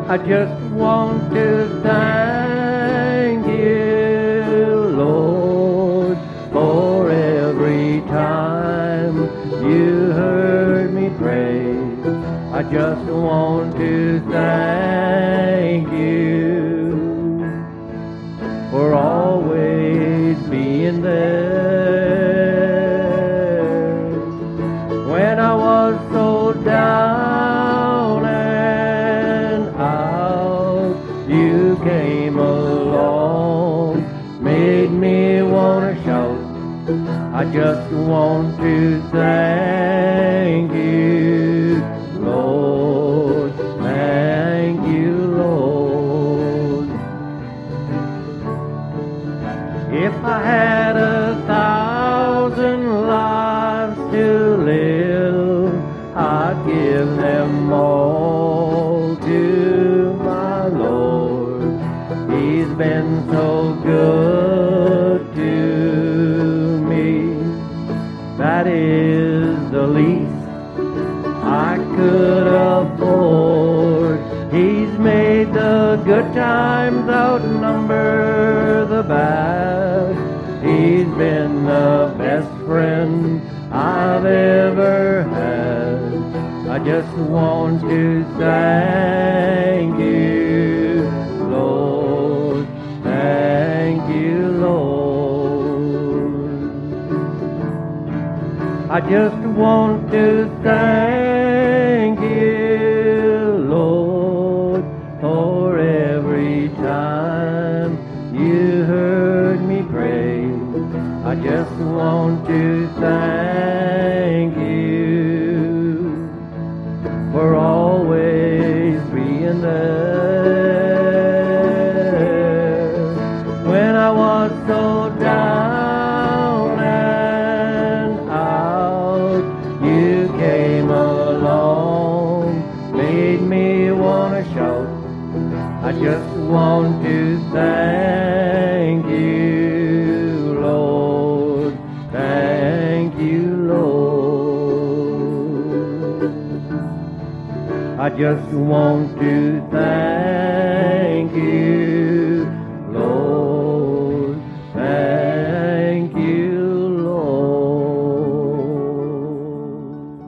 I just want to thank you, Lord, for every time you heard me pray. I just want to thank you for always being there. When I was so down and out, you came along, made me want to shout. I just want to thank you, Lord. Thank you, Lord. If I had 1,000 lives to live, I'd give them all to my Lord. He's been so good to me. That is the least I could afford. He's made the good times outnumber the bad. He's been the best friend I've ever had. I just want to thank you, Lord. Thank you, Lord. I just want to thank you, Lord, for every time you heard me pray. I just want to thank you for always being there. When I was so down and out, you came along, made me want to shout. I just want to thank you, Lord. Thank you, Lord. I just want to thank you, Lord. Thank you, Lord.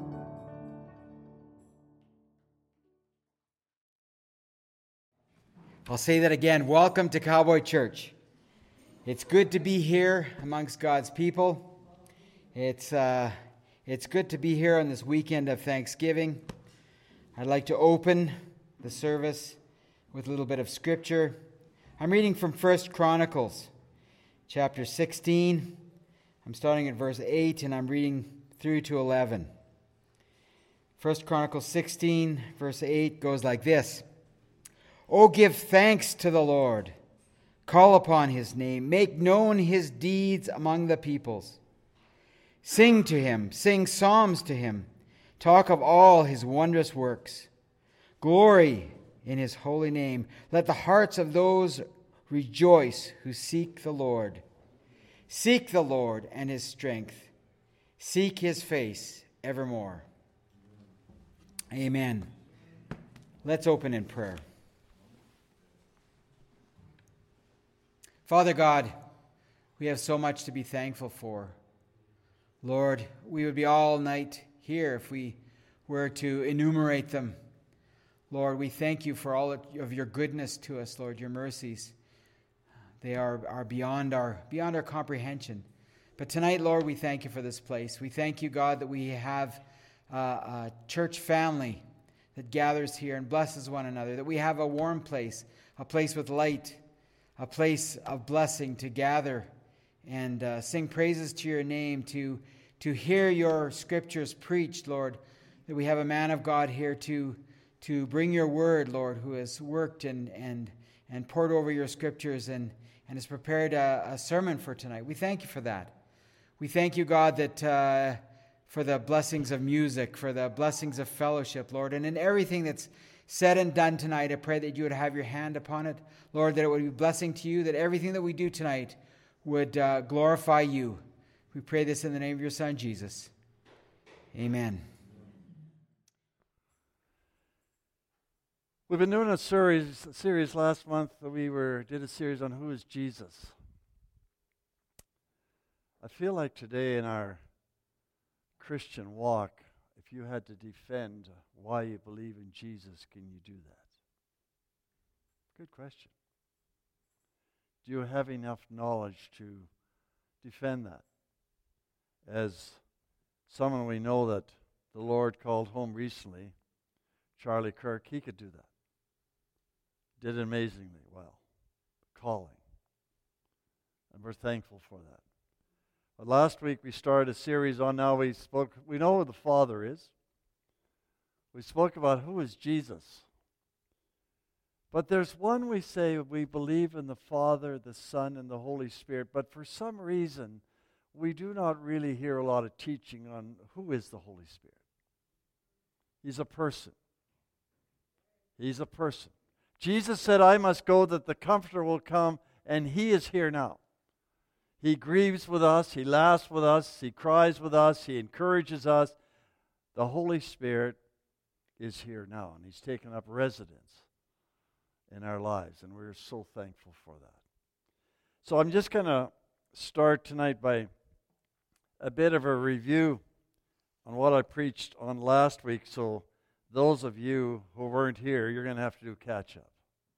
I'll say that again. Welcome to Cowboy Church. It's good to be here amongst God's people. It's good to be here on this weekend of Thanksgiving. I'd like to open the service with a little bit of scripture. I'm reading from 1 Chronicles, chapter 16. I'm starting at verse 8 and I'm reading through to 11. 1 Chronicles 16, verse 8 goes like this. Oh, give thanks to the Lord. Call upon his name. Make known his deeds among the peoples. Sing to him. Sing psalms to him. Talk of all his wondrous works. Glory in his holy name. Let the hearts of those rejoice who seek the Lord. Seek the Lord and his strength. Seek his face evermore. Amen. Let's open in prayer. Father God, we have so much to be thankful for. Lord, we would be all night here if we were to enumerate them. Lord, we thank you for all of your goodness to us, Lord, your mercies. They are beyond our comprehension. But tonight, Lord, we thank you for this place. We thank you, God, that we have a church family that gathers here and blesses one another, that we have a warm place, a place with light, a place of blessing to gather and sing praises to your name, to hear your scriptures preached, Lord, that we have a man of God here to bring your word, Lord, who has worked and poured over your scriptures and has prepared a sermon for tonight. We thank you for that. We thank you, God, that for the blessings of music, for the blessings of fellowship, Lord, and in everything that's said and done tonight, I pray that you would have your hand upon it. Lord, that it would be a blessing to you, that everything that we do tonight would glorify you. We pray this in the name of your Son, Jesus. Amen. We've been doing a series last month. Did a series on who is Jesus. I feel like today in our Christian walk, if you had to defend why you believe in Jesus, can you do that? Good question. Do you have enough knowledge to defend that? As someone we know that the Lord called home recently, Charlie Kirk, he could do that. Did amazingly well. Calling. And we're thankful for that. But last week we started a series on we know who the Father is. We spoke about who is Jesus. But there's one we say we believe in the Father, the Son, and the Holy Spirit. But for some reason, we do not really hear a lot of teaching on who is the Holy Spirit. He's a person. He's a person. Jesus said, I must go that the Comforter will come, and He is here now. He grieves with us, He laughs with us, He cries with us, He encourages us. The Holy Spirit is here now, and He's taken up residence in our lives, and we're so thankful for that. So I'm just going to start tonight by a bit of a review on what I preached on last week, so those of you who weren't here, you're going to have to do catch-up.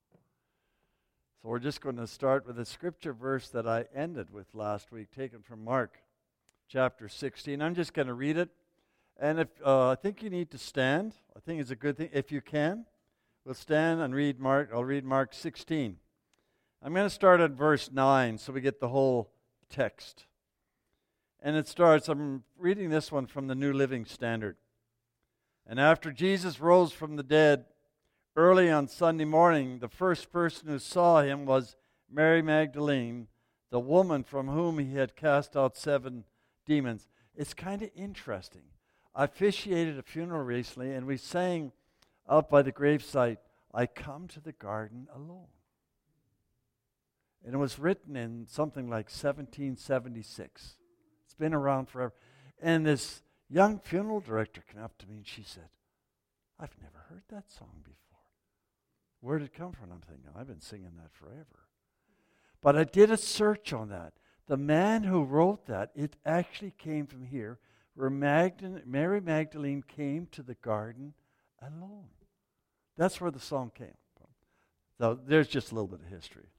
So we're just going to start with a scripture verse that I ended with last week, taken from Mark chapter 16. I'm just going to read it. And if I think you need to stand. I think it's a good thing. If you can, we'll stand and read Mark. I'll read Mark 16. I'm going to start at verse 9 so we get the whole text. And it starts, I'm reading this one from the New Living Standard. And after Jesus rose from the dead, early on Sunday morning, the first person who saw him was Mary Magdalene, the woman from whom he had cast out 7 demons. It's kind of interesting. I officiated a funeral recently, and we sang out by the gravesite, I come to the garden alone. And it was written in something like 1776. It's been around forever. And this young funeral director came up to me and she said, I've never heard that song before. Where did it come from? I'm thinking, I've been singing that forever. But I did a search on that. The man who wrote that, it actually came from here, where Mary Magdalene came to the garden alone. That's where the song came from. So there's just a little bit of history.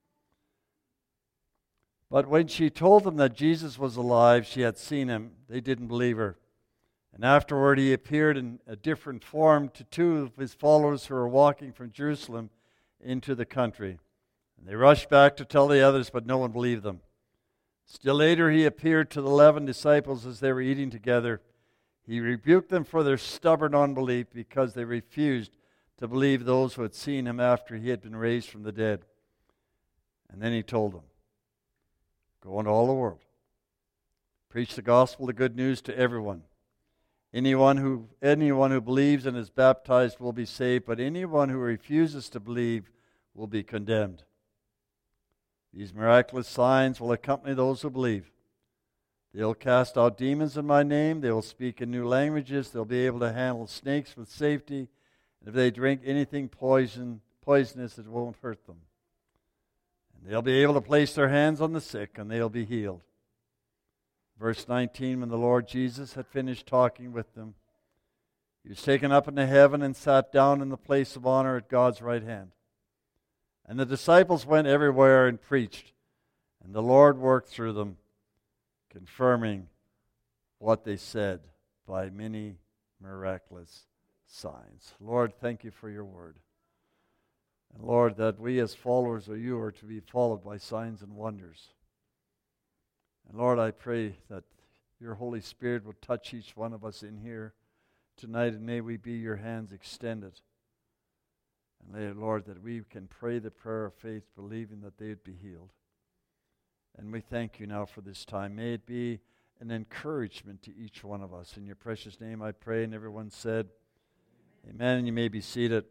But when she told them that Jesus was alive, she had seen him, they didn't believe her. And afterward he appeared in a different form to 2 of his followers who were walking from Jerusalem into the country. And they rushed back to tell the others, but no one believed them. Still later he appeared to the 11 disciples as they were eating together. He rebuked them for their stubborn unbelief because they refused to believe those who had seen him after he had been raised from the dead. And then he told them, go into all the world. Preach the gospel, the good news to everyone. Anyone who believes and is baptized will be saved, but anyone who refuses to believe will be condemned. These miraculous signs will accompany those who believe. They'll cast out demons in my name. They will speak in new languages. They'll be able to handle snakes with safety. And if they drink anything poisonous, it won't hurt them. They'll be able to place their hands on the sick, and they'll be healed. Verse 19, when the Lord Jesus had finished talking with them, he was taken up into heaven and sat down in the place of honor at God's right hand. And the disciples went everywhere and preached, and the Lord worked through them, confirming what they said by many miraculous signs. Lord, thank you for your word. And Lord, that we as followers of you are to be followed by signs and wonders. And Lord, I pray that your Holy Spirit will touch each one of us in here tonight, and may we be your hands extended. And Lord, that we can pray the prayer of faith, believing that they would be healed. And we thank you now for this time. May it be an encouragement to each one of us. In your precious name I pray, and everyone said, Amen, and you may be seated.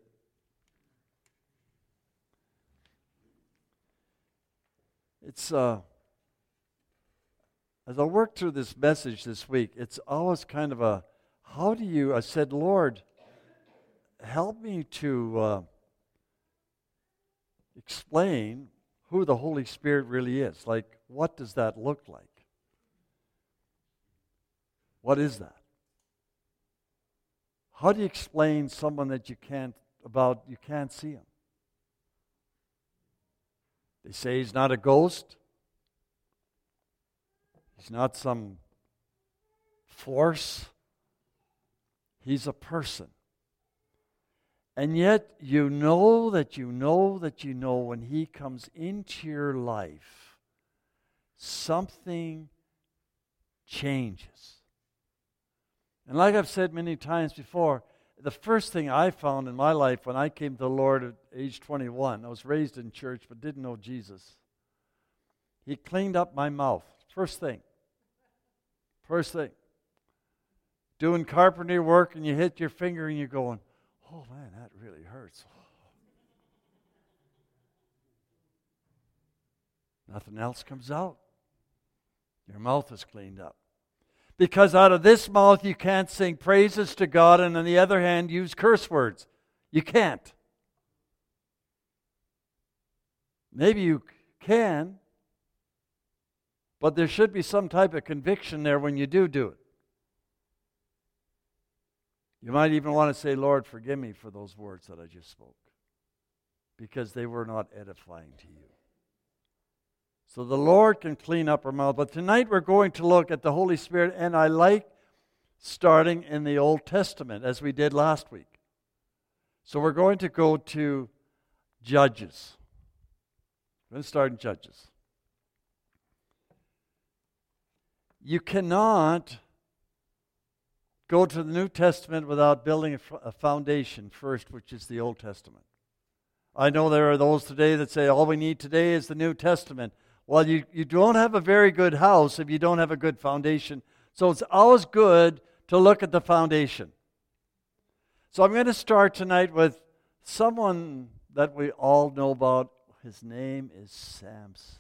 It's as I worked through this message this week, it's always kind of I said, Lord, help me to explain who the Holy Spirit really is. Like, what does that look like? What is that? How do you explain someone that you can't see him? They say he's not a ghost. He's not some force. He's a person. And yet you know that you know that you know when he comes into your life, something changes. And like I've said many times before, the first thing I found in my life when I came to the Lord at age 21, I was raised in church but didn't know Jesus. He cleaned up my mouth. First thing. Doing carpentry work and you hit your finger and you're going, oh man, that really hurts. Nothing else comes out. Your mouth is cleaned up. Because out of this mouth you can't sing praises to God and on the other hand use curse words. You can't. Maybe you can, but there should be some type of conviction there when you do it. You might even want to say, Lord, forgive me for those words that I just spoke, because they were not edifying to you. So the Lord can clean up our mouth. But tonight we're going to look at the Holy Spirit, and I like starting in the Old Testament, as we did last week. So we're going to go to Judges. We're going to start in Judges. You cannot go to the New Testament without building a foundation first, which is the Old Testament. I know there are those today that say all we need today is the New Testament. Well, you don't have a very good house if you don't have a good foundation. So it's always good to look at the foundation. So I'm going to start tonight with someone that we all know about. His name is Samson.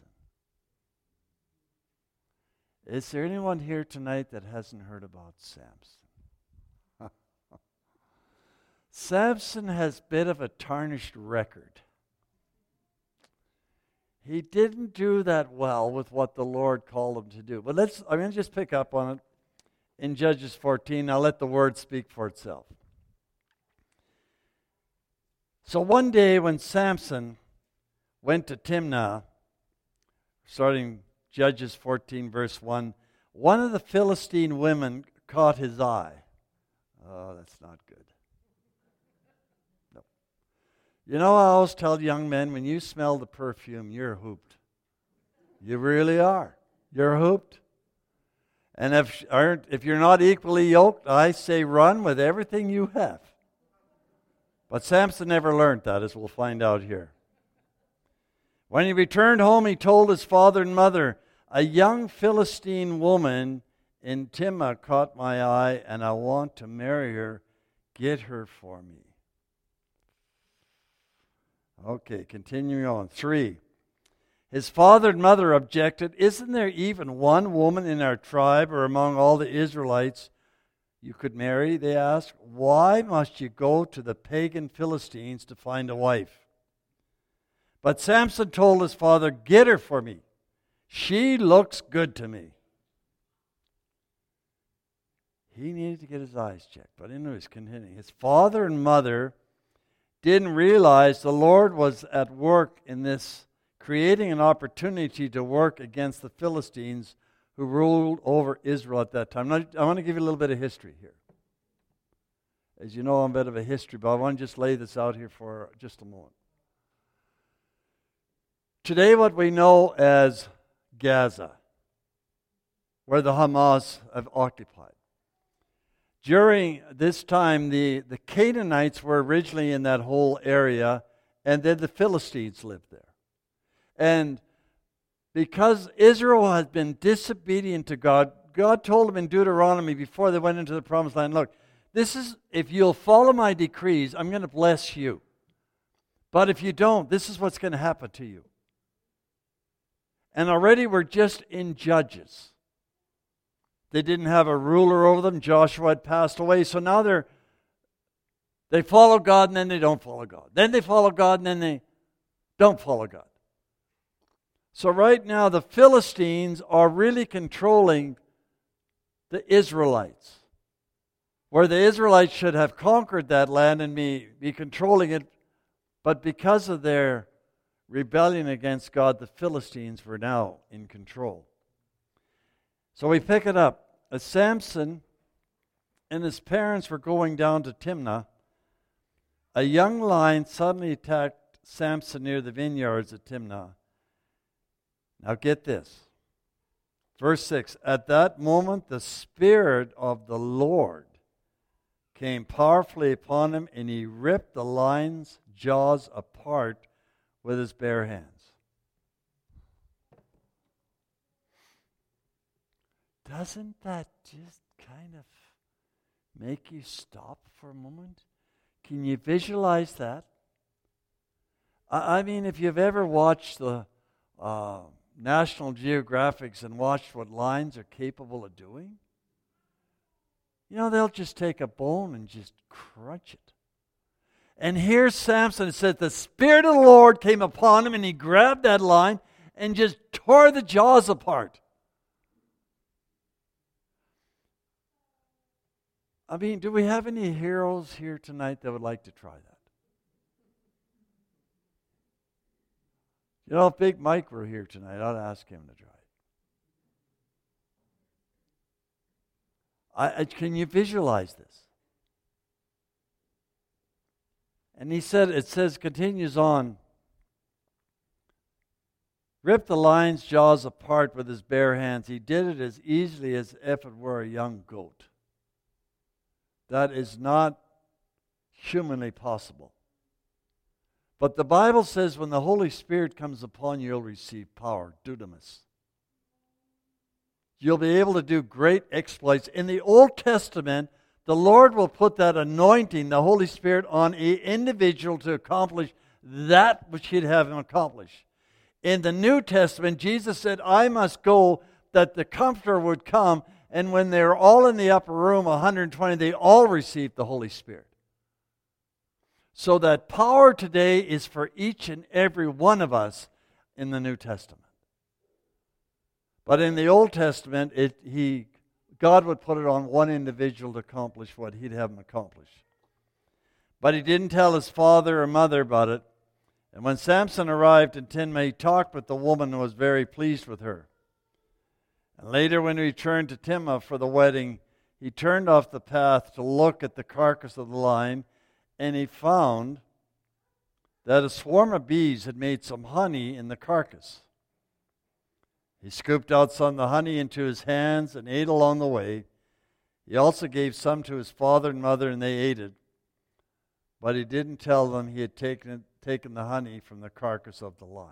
Is there anyone here tonight that hasn't heard about Samson? Samson has a bit of a tarnished record. He didn't do that well with what the Lord called him to do. But I'm going to just pick up on it in Judges 14. I'll let the word speak for itself. So one day when Samson went to Timnah, starting Judges 14 verse 1, one of the Philistine women caught his eye. Oh, that's not good. You know, I always tell young men, when you smell the perfume, you're hooped. You really are. You're hooped. And if you're not equally yoked, I say run with everything you have. But Samson never learned that, as we'll find out here. When he returned home, he told his father and mother, a young Philistine woman in Timnah caught my eye, and I want to marry her. Get her for me. Okay, continuing on. 3. His father and mother objected. Isn't there even one woman in our tribe or among all the Israelites you could marry? They asked. Why must you go to the pagan Philistines to find a wife? But Samson told his father, get her for me. She looks good to me. He needed to get his eyes checked. But anyways, continuing. His father and mother didn't realize the Lord was at work in this, creating an opportunity to work against the Philistines who ruled over Israel at that time. Now, I want to give you a little bit of history here. As you know, I'm a bit of a history, but I want to just lay this out here for just a moment. Today, what we know as Gaza, where the Hamas have occupied. During this time, the Canaanites were originally in that whole area, and then the Philistines lived there. And because Israel had been disobedient to God, God told them in Deuteronomy before they went into the promised land, look, this is, if you'll follow my decrees, I'm going to bless you. But if you don't, this is what's going to happen to you. And already we're just in Judges. They didn't have a ruler over them. Joshua had passed away. So now they're They follow God and then they don't follow God. Then they follow God and then they don't follow God. So right now the Philistines are really controlling the Israelites. Where the Israelites should have conquered that land and be controlling it, but because of their rebellion against God, the Philistines were now in control. So we pick it up. As Samson and his parents were going down to Timnah, a young lion suddenly attacked Samson near the vineyards at Timnah. Now get this. Verse 6, at that moment the Spirit of the Lord came powerfully upon him, and he ripped the lion's jaws apart with his bare hands. Doesn't that just kind of make you stop for a moment? Can you visualize that? I mean, if you've ever watched the National Geographics and watched what lions are capable of doing, you know, they'll just take a bone and just crunch it. And here's Samson. It said the Spirit of the Lord came upon him and he grabbed that lion and just tore the jaws apart. I mean, do we have any heroes here tonight that would like to try that? You know, if Big Mike were here tonight, I'd ask him to try it. Can you visualize this? And he said, it says, continues on, ripped the lion's jaws apart with his bare hands. He did it as easily as if it were a young goat. That is not humanly possible. But the Bible says when the Holy Spirit comes upon you, you'll receive power, dunamis. You'll be able to do great exploits. In the Old Testament, the Lord will put that anointing, the Holy Spirit, on an individual to accomplish that which He'd have him accomplish. In the New Testament, Jesus said, I must go that the Comforter would come. And when they were all in the upper room, 120, they all received the Holy Spirit. So that power today is for each and every one of us in the New Testament. But in the Old Testament, God would put it on one individual to accomplish what He'd have him accomplish. But he didn't tell his father or mother about it. And when Samson arrived in Timnah, he talked with the woman and was very pleased with her. And later when he returned to Timnah for the wedding, he turned off the path to look at the carcass of the lion, and he found that a swarm of bees had made some honey in the carcass. He scooped out some of the honey into his hands and ate along the way. He also gave some to his father and mother, and they ate it. But he didn't tell them he had taken the honey from the carcass of the lion.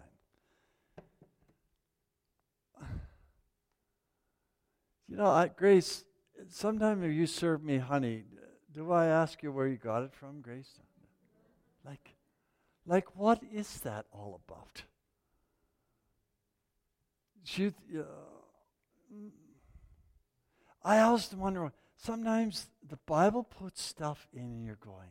You know, Grace, sometimes if you serve me honey, do I ask you where you got it from, Grace? Like what is that all about? I always wonder, sometimes the Bible puts stuff in and you're going,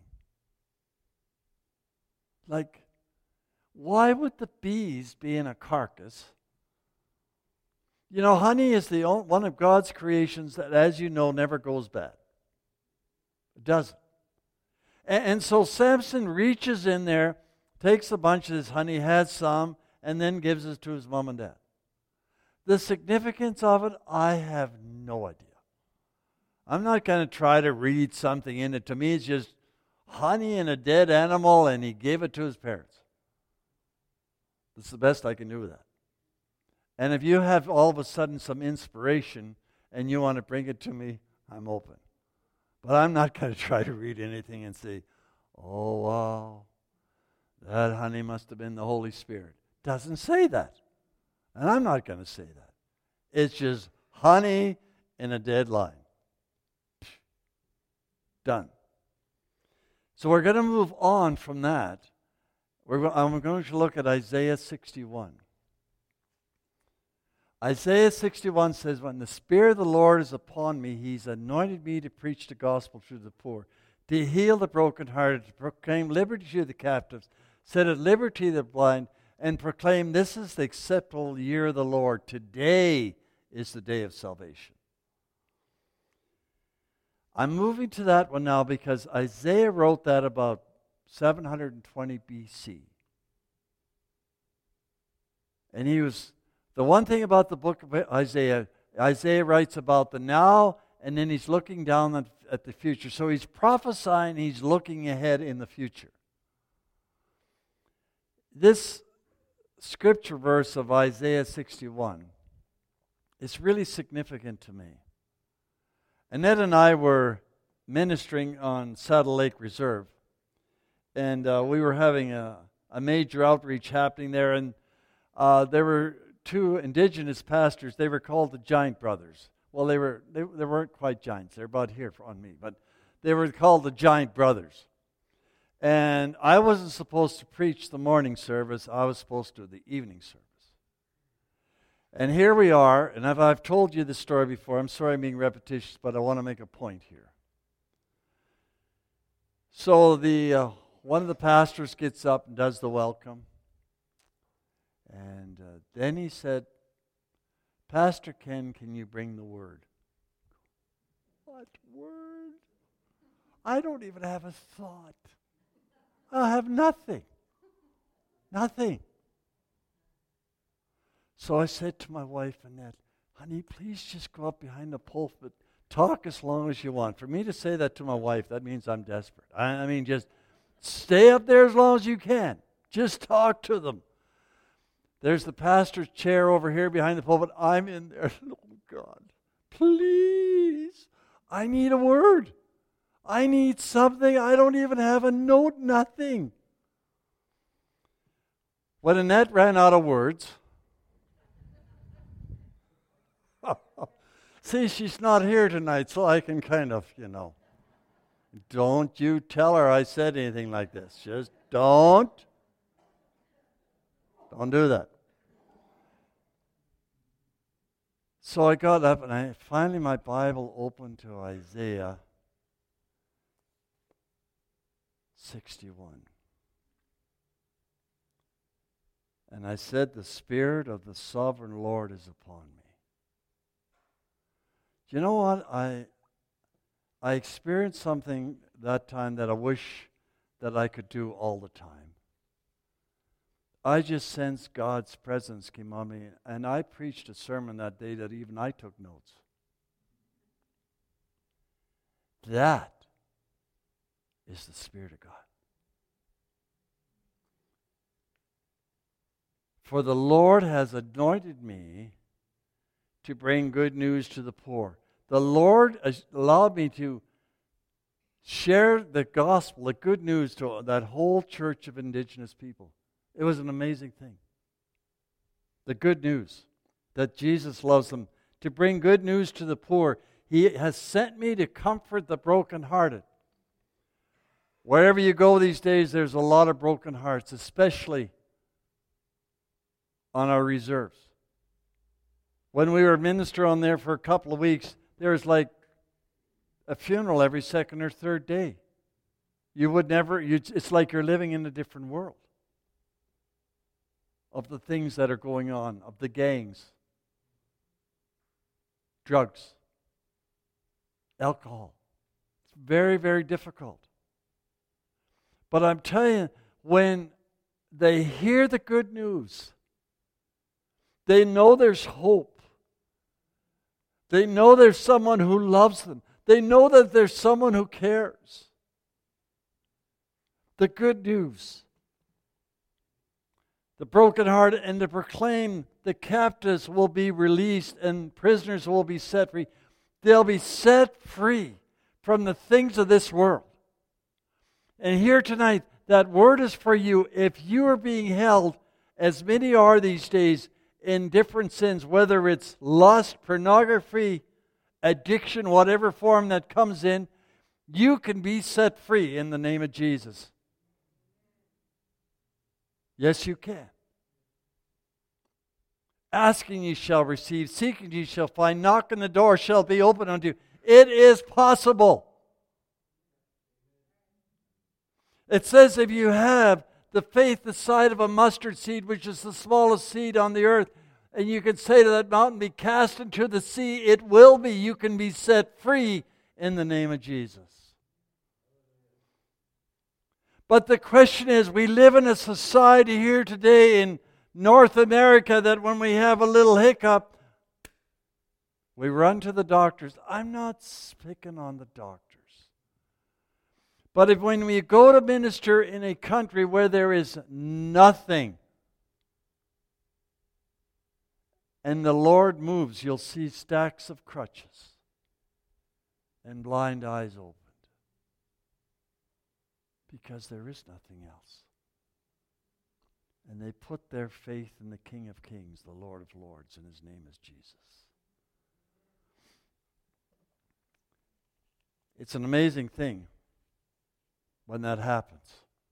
like, why would the bees be in a carcass? You know, honey is one of God's creations that, as you know, never goes bad. It doesn't. And so Samson reaches in there, takes a bunch of this honey, has some, and then gives it to his mom and dad. The significance of it, I have no idea. I'm not going to try to read something in it. To me, it's just honey and a dead animal, and he gave it to his parents. That's the best I can do with that. And if you have all of a sudden some inspiration and you want to bring it to me, I'm open. But I'm not going to try to read anything and say, oh, wow, that honey must have been the Holy Spirit. Doesn't say that. And I'm not going to say that. It's just honey in a dead lion. Done. So we're going to move on from that. I'm going to look at Isaiah 61. Isaiah 61 says, when the Spirit of the Lord is upon me, He's anointed me to preach the gospel to the poor, to heal the brokenhearted, to proclaim liberty to the captives, set at liberty the blind, and proclaim this is the acceptable year of the Lord. Today is the day of salvation. I'm moving to that one now because Isaiah wrote that about 720 BC. And the one thing about the book of Isaiah writes about the now, and then he's looking down at the future. So he's prophesying, he's looking ahead in the future. This scripture verse of Isaiah 61 is really significant to me. Annette and I were ministering on Saddle Lake Reserve, and we were having a major outreach happening there, and there were two indigenous pastors. They were called the Giant Brothers. Well, they weren't quite giants. They're about here on me, but they were called the Giant Brothers. And I wasn't supposed to preach the morning service. I was supposed to do the evening service. And here we are, and I've told you this story before. I'm sorry I'm being repetitious, but I want to make a point here. So one of the pastors gets up and does the welcome. And then he said, Pastor Ken, can you bring the word? What word? I don't even have a thought. I have nothing. Nothing. So I said to my wife, Annette, honey, please just go up behind the pulpit. Talk as long as you want. For me to say that to my wife, that means I'm desperate. I mean, just stay up there as long as you can. Just talk to them. There's the pastor's chair over here behind the pulpit. I'm in there. Oh, God, please. I need a word. I need something. I don't even have a note, nothing. When Annette ran out of words, see, she's not here tonight, so I can kind of, don't you tell her I said anything like this. Just don't do that. So I got up and finally my Bible opened to Isaiah 61. And I said, the Spirit of the Sovereign Lord is upon me. Do you know what? I experienced something that time that I wish that I could do all the time. I just sensed God's presence came on me, and I preached a sermon that day that even I took notes. That is the Spirit of God. For the Lord has anointed me to bring good news to the poor. The Lord allowed me to share the gospel, the good news to that whole church of indigenous people. It was an amazing thing. The good news that Jesus loves them, to bring good news to the poor. He has sent me to comfort the brokenhearted. Wherever you go these days, there's a lot of broken hearts, especially on our reserves. When we were ministering on there for a couple of weeks, there was like a funeral every second or third day. It's like you're living in a different world of the things that are going on, of the gangs, drugs, alcohol. It's very, very difficult. But I'm telling you, when they hear the good news, they know there's hope. They know there's someone who loves them. They know that there's someone who cares. The good news. The brokenhearted, and to proclaim the captives will be released and prisoners will be set free. They'll be set free from the things of this world. And here tonight, that word is for you. If you are being held, as many are these days, in different sins, whether it's lust, pornography, addiction, whatever form that comes in, you can be set free in the name of Jesus. Yes, you can. Asking ye shall receive, seeking ye shall find, knock on the door shall be opened unto you. It is possible. It says if you have the faith the size of a mustard seed, which is the smallest seed on the earth, and you can say to that mountain, be cast into the sea, it will be. You can be set free in the name of Jesus. But the question is, we live in a society here today in North America that when we have a little hiccup, we run to the doctors. I'm not picking on the doctors. But when we go to minister in a country where there is nothing, and the Lord moves, you'll see stacks of crutches and blind eyes opened. Because there is nothing else. And they put their faith in the King of Kings, the Lord of Lords, and His name is Jesus. It's an amazing thing when that happens.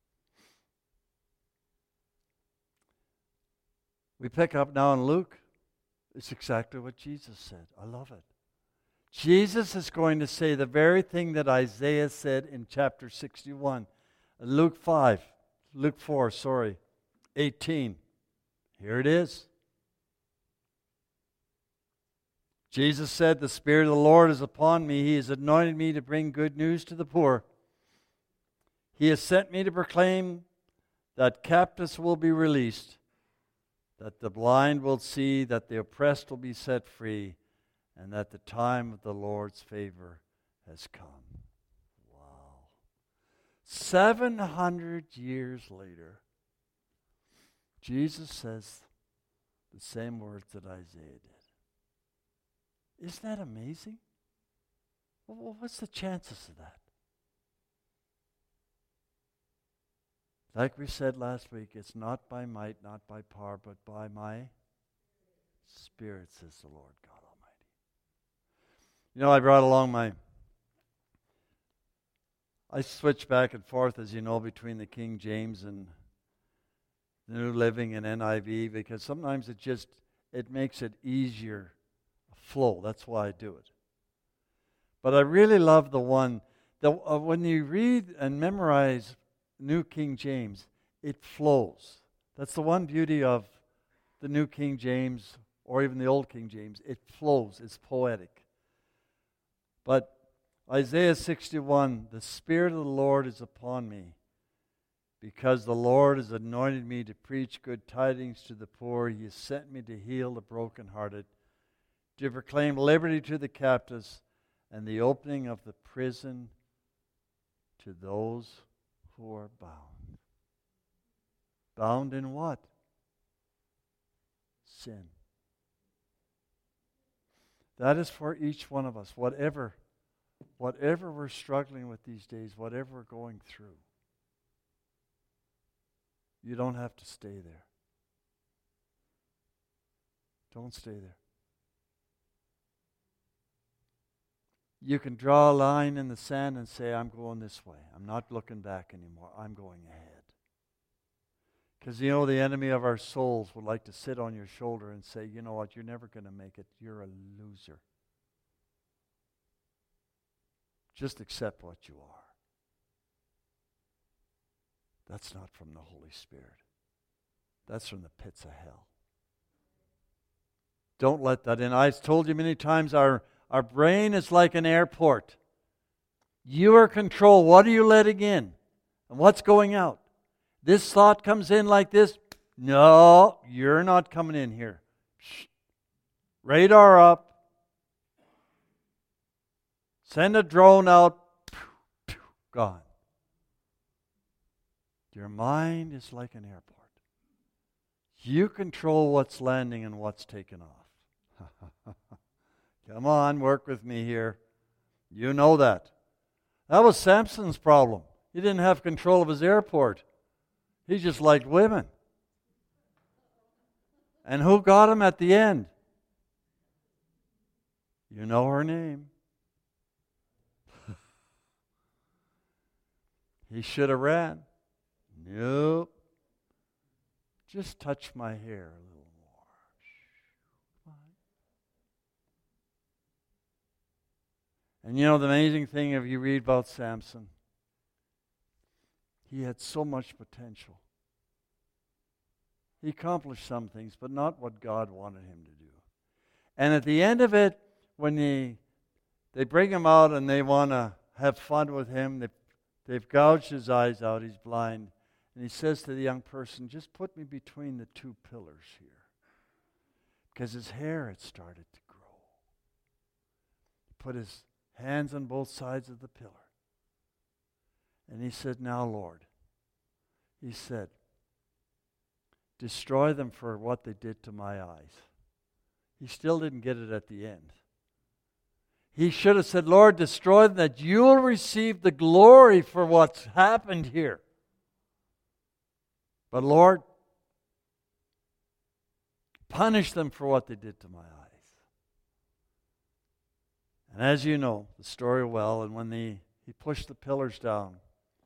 We pick up now in Luke. It's exactly what Jesus said. I love it. Jesus is going to say the very thing that Isaiah said in chapter 61. Luke 4, 18. Here it is. Jesus said, the Spirit of the Lord is upon me. He has anointed me to bring good news to the poor. He has sent me to proclaim that captives will be released, that the blind will see, that the oppressed will be set free, and that the time of the Lord's favor has come. Wow. 700 years later, Jesus says the same words that Isaiah did. Isn't that amazing? Well, what's the chances of that? Like we said last week, it's not by might, not by power, but by my Spirit, says the Lord God Almighty. You know, I brought along I switch back and forth, as you know, between the King James and the New Living and NIV, because sometimes it makes it easier flow. That's why I do it. But I really love the one that when you read and memorize New King James, it flows. That's the one beauty of the New King James or even the Old King James. It flows. It's poetic. But Isaiah 61, the Spirit of the Lord is upon me, because the Lord has anointed me to preach good tidings to the poor. He has sent me to heal the brokenhearted, to proclaim liberty to the captives, and the opening of the prison to those who are bound. Bound in what? Sin. That is for each one of us. Whatever we're struggling with these days, whatever we're going through, you don't have to stay there. Don't stay there. You can draw a line in the sand and say, I'm going this way. I'm not looking back anymore. I'm going ahead. Because you know the enemy of our souls would like to sit on your shoulder and say, you know what, you're never going to make it. You're a loser. Just accept what you are. That's not from the Holy Spirit. That's from the pits of hell. Don't let that in. I've told you many times, our brain is like an airport. You are control. What are you letting in? And what's going out? This thought comes in like this. No, you're not coming in here. Shh. Radar up. Send a drone out. Gone. Your mind is like an airport. You control what's landing and what's taken off. Come on, work with me here. You know that. That was Samson's problem. He didn't have control of his airport. He just liked women. And who got him at the end? You know her name. He should have ran. Nope. Just touch my hair a little more. And you know the amazing thing, if you read about Samson, he had so much potential. He accomplished some things, but not what God wanted him to do. And at the end of it, when they bring him out and they want to have fun with him, they've gouged his eyes out, he's blind. And he says to the young person, just put me between the two pillars here. Because his hair had started to grow. He put his hands on both sides of the pillar. And he said, now, Lord, he said, destroy them for what they did to my eyes. He still didn't get it at the end. He should have said, Lord, destroy them that you'll receive the glory for what's happened here. But Lord, punish them for what they did to my eyes. And as you know the story well, and when he pushed the pillars down,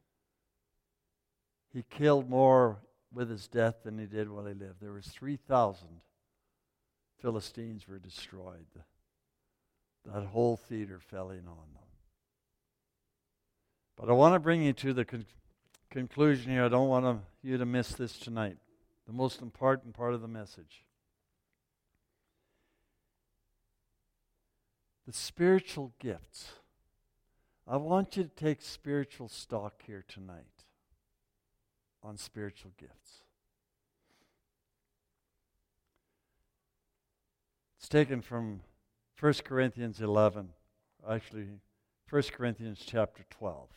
he killed more with his death than he did while he lived. There was 3,000 Philistines were destroyed. That whole theater fell in on them. But I want to bring you to the conclusion here. I don't want you to miss this tonight. The most important part of the message. The spiritual gifts. I want you to take spiritual stock here tonight on spiritual gifts. It's taken from 1 Corinthians 11, actually 1 Corinthians chapter 12.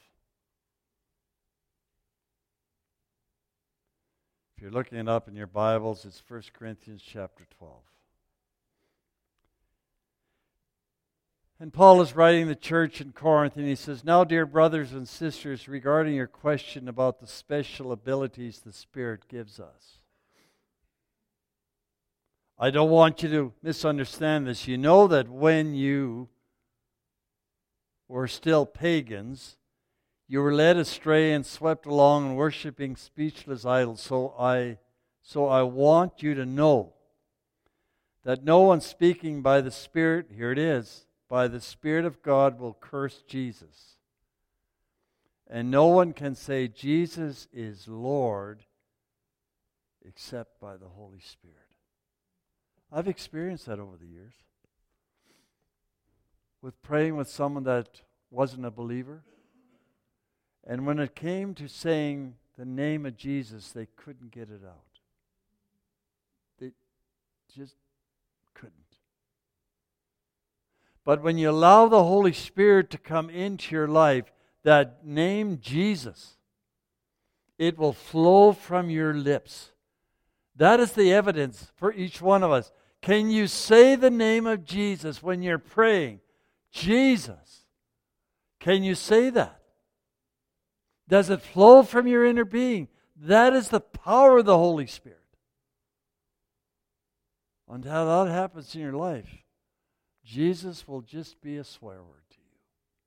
If you're looking it up in your Bibles, it's 1 Corinthians chapter 12. And Paul is writing the church in Corinth, and he says, now, dear brothers and sisters, regarding your question about the special abilities the Spirit gives us. I don't want you to misunderstand this. You know that when you were still pagans, you were led astray and swept along and worshiping speechless idols. So I want you to know that no one speaking by the Spirit, here it is, by the Spirit of God will curse Jesus. And no one can say Jesus is Lord except by the Holy Spirit. I've experienced that over the years. With praying with someone that wasn't a believer. And when it came to saying the name of Jesus, they couldn't get it out. They just couldn't. But when you allow the Holy Spirit to come into your life, that name Jesus, it will flow from your lips. That is the evidence for each one of us. Can you say the name of Jesus when you're praying? Jesus. Can you say that? Does it flow from your inner being? That is the power of the Holy Spirit. Until that happens in your life, Jesus will just be a swear word to you.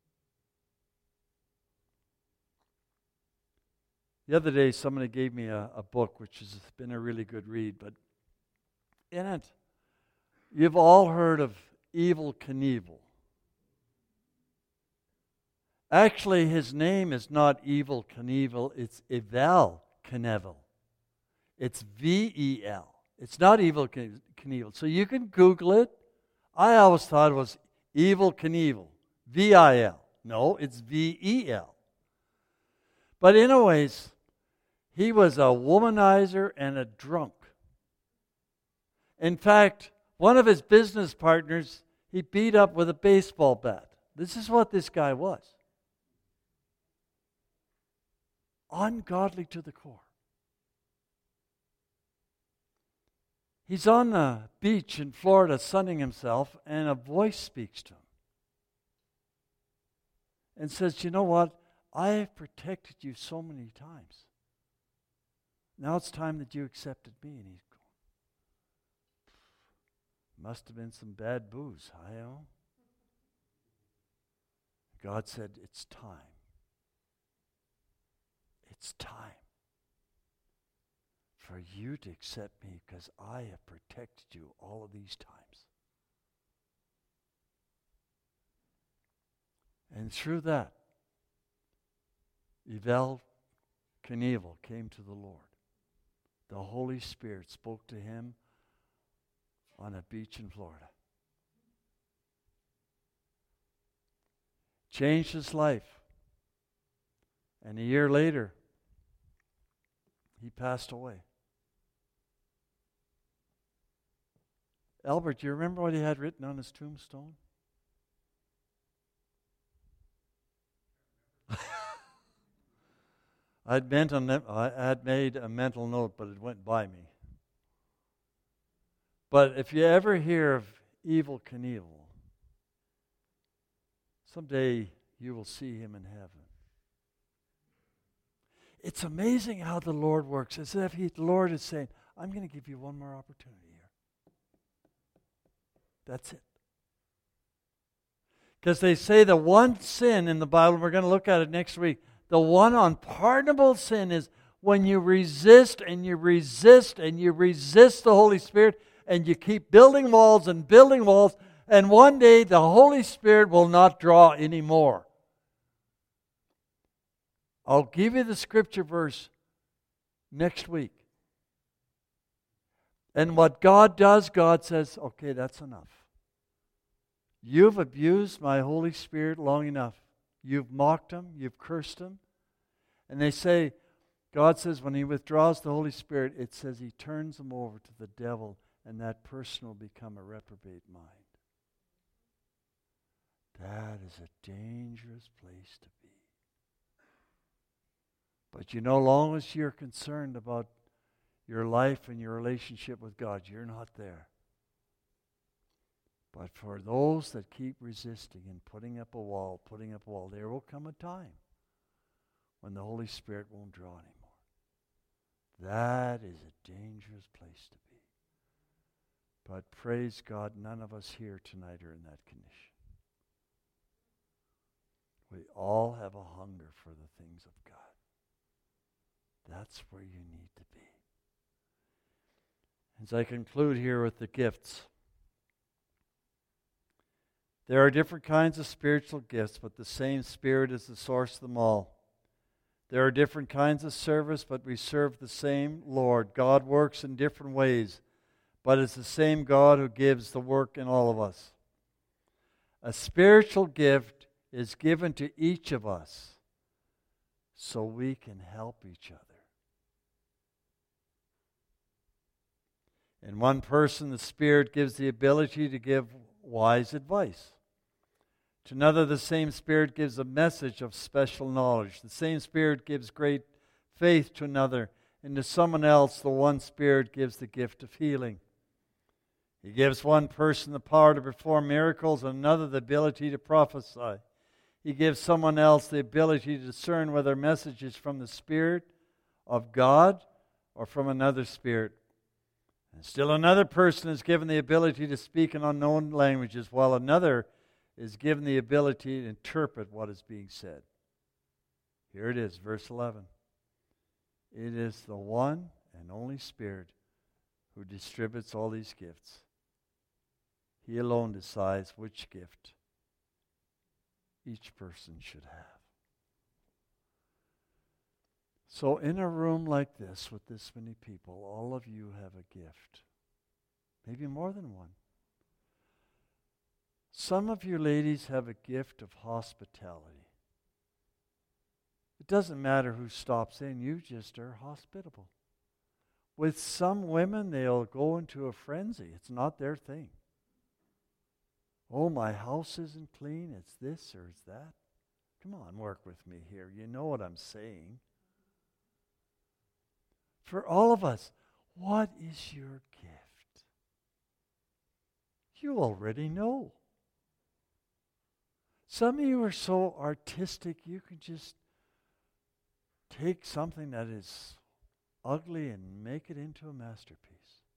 The other day, somebody gave me a book, which has been a really good read, but in it, you've all heard of Evel Knievel. Actually, his name is not Evel Knievel, it's Evel Knievel. It's V-E-L. It's not Evel Knievel. So you can Google it. I always thought it was Evel Knievel, V-I-L. No, it's V-E-L. But anyways, he was a womanizer and a drunk. In fact, one of his business partners, he beat up with a baseball bat. This is what this guy was. Ungodly to the core. He's on the beach in Florida sunning himself, and a voice speaks to him and says, you know what? I have protected you so many times. Now it's time that you accepted me. And he's going, must have been some bad booze. I know. God said, it's time. It's time for you to accept me because I have protected you all of these times. And through that, Evel Knievel came to the Lord. The Holy Spirit spoke to him on a beach in Florida. Changed his life. And a year later, he passed away. Albert, do you remember what he had written on his tombstone? I had made a mental note, but it went by me. But if you ever hear of Evel Knievel, someday you will see him in heaven. It's amazing how the Lord works. As if the Lord is saying, I'm going to give you one more opportunity here. That's it. Because they say the one sin in the Bible, we're going to look at it next week, the one unpardonable sin is when you resist and you resist and you resist the Holy Spirit and you keep building walls, and one day the Holy Spirit will not draw anymore. I'll give you the scripture verse next week. And what God does, God says, okay, that's enough. You've abused my Holy Spirit long enough. You've mocked him, you've cursed him. And they say, God says when he withdraws the Holy Spirit, it says he turns them over to the devil and that person will become a reprobate mind. That is a dangerous place to be. But long as you're concerned about your life and your relationship with God, you're not there. But for those that keep resisting and putting up a wall, there will come a time when the Holy Spirit won't draw anymore. That is a dangerous place to be. But praise God, none of us here tonight are in that condition. We all have a hunger for the things of God. That's where you need to be. As I conclude here with the gifts, there are different kinds of spiritual gifts, but the same Spirit is the source of them all. There are different kinds of service, but we serve the same Lord. God works in different ways, but it's the same God who gives the work in all of us. A spiritual gift is given to each of us so we can help each other. In one person, the Spirit gives the ability to give wise advice. To another, the same Spirit gives a message of special knowledge. The same Spirit gives great faith to another. And to someone else, the one Spirit gives the gift of healing. He gives one person the power to perform miracles and another the ability to prophesy. He gives someone else the ability to discern whether a message is from the Spirit of God or from another spirit. And still another person is given the ability to speak in unknown languages, while another is given the ability to interpret what is being said. Here it is, verse 11. It is the one and only Spirit who distributes all these gifts. He alone decides which gift each person should have. So in a room like this, with this many people, all of you have a gift. Maybe more than one. Some of you ladies have a gift of hospitality. It doesn't matter who stops in, you just are hospitable. With some women, they'll go into a frenzy. It's not their thing. Oh, my house isn't clean, it's this or it's that. Come on, work with me here. You know what I'm saying. For all of us, what is your gift? You already know. Some of you are so artistic, you can just take something that is ugly and make it into a masterpiece.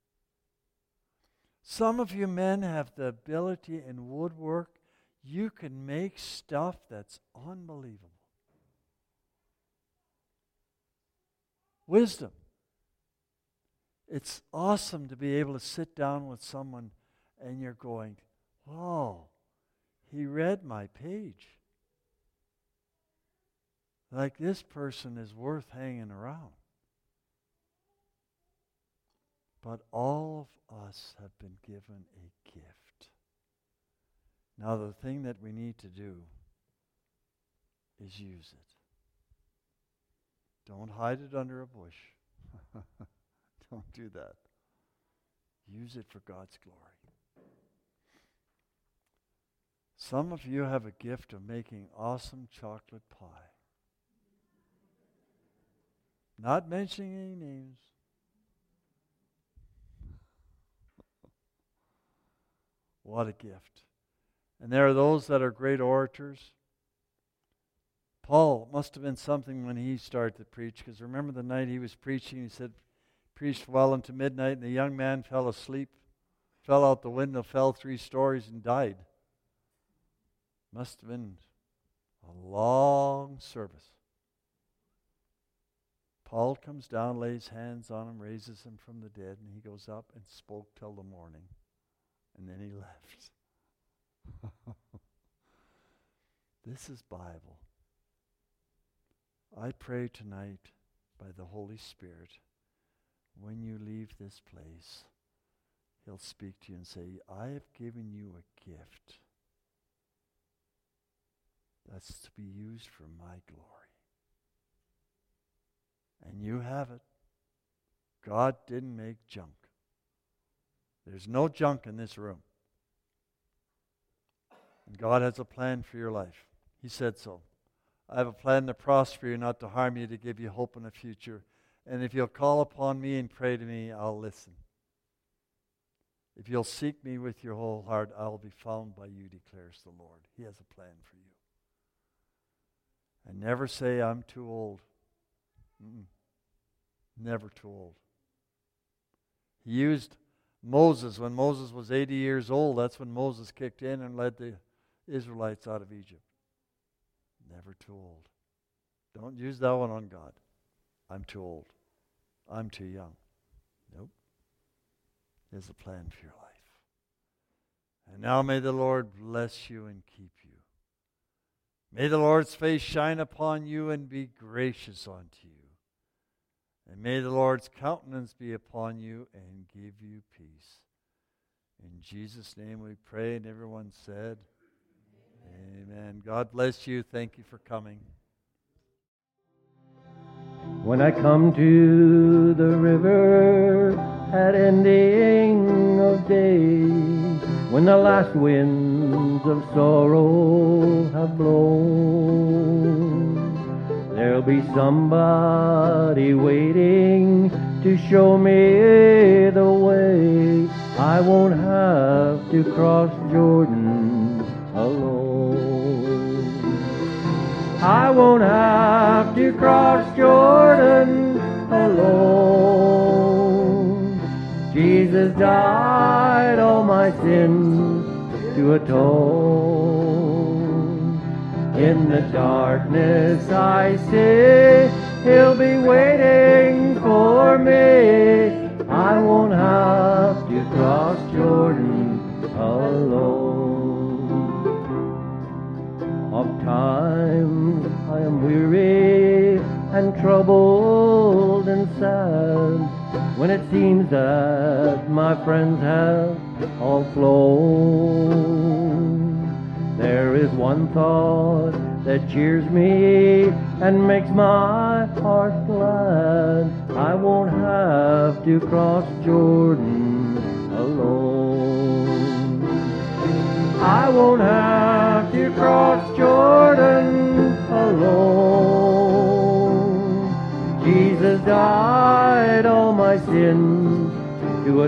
Some of you men have the ability in woodwork. You can make stuff that's unbelievable. Wisdom. It's awesome to be able to sit down with someone and you're going, "Whoa, he read my page." Like, this person is worth hanging around. But all of us have been given a gift. Now, the thing that we need to do is use it. Don't hide it under a bush. Don't do that. Use it for God's glory. Some of you have a gift of making awesome chocolate pie. Not mentioning any names. What a gift. And there are those that are great orators. Paul must have been something when he started to preach, because remember the night he was preaching, he said, preached well into midnight, and the young man fell asleep, fell out the window, fell 3 stories, and died. Must have been a long service. Paul comes down, lays hands on him, raises him from the dead, and he goes up and spoke till the morning. And then he left. This is Bible. I pray tonight by the Holy Spirit, when you leave this place, He'll speak to you and say, I have given you a gift that's to be used for my glory. And you have it. God didn't make junk. There's no junk in this room. And God has a plan for your life. He said so. I have a plan to prosper you, not to harm you, to give you hope in the future. And if you'll call upon me and pray to me, I'll listen. If you'll seek me with your whole heart, I'll be found by you, declares the Lord. He has a plan for you. And never say, I'm too old. Never too old. He used Moses. When Moses was 80 years old, that's when Moses kicked in and led the Israelites out of Egypt. Never too old. Don't use that one on God. I'm too old. I'm too young. Nope. There's a plan for your life. And now may the Lord bless you and keep you. May the Lord's face shine upon you and be gracious unto you. And may the Lord's countenance be upon you and give you peace. In Jesus' name we pray, and everyone said, Amen. God bless you. Thank you for coming. When I come to the river at ending of days, when the last winds of sorrow have blown, there'll be somebody waiting to show me the way. I won't have to cross Jordan alone. I won't have to cross Jordan alone. Jesus died all my sins to atone. In the darkness I see He'll be waiting for me. I won't have to cross Jordan alone. Of times I am weary and troubled and sad, when it seems that my friends have all flown. There is one thought that cheers me and makes my heart glad. I won't have to cross Jordan alone. I won't have to cross Jordan alone. Jesus died all my sins to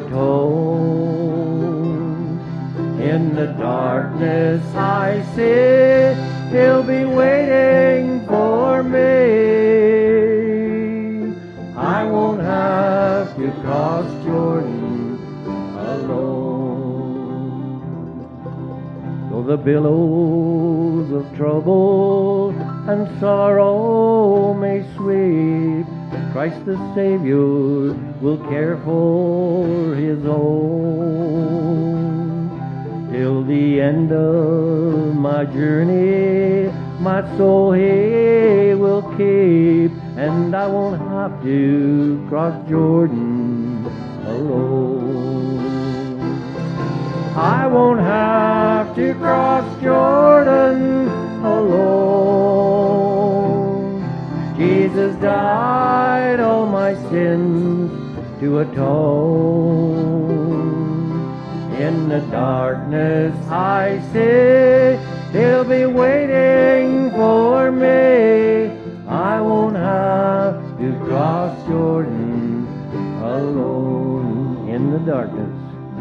atone. In the darkness I see He'll be waiting for me. I won't have to cross Jordan alone. Though the billows of trouble and sorrow may sweep, Christ the Savior will care for His own. Till the end of my journey, my soul He will keep, and I won't have to cross Jordan alone. I won't have to cross Jordan alone. Jesus died all my sins to atone. In the darkness I say, He'll be waiting for me. I won't have to cross Jordan alone. In the darkness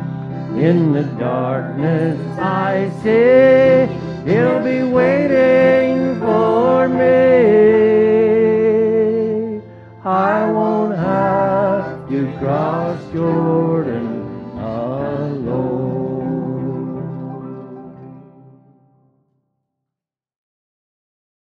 I say, He'll be waiting for me. I won't have to cross Jordan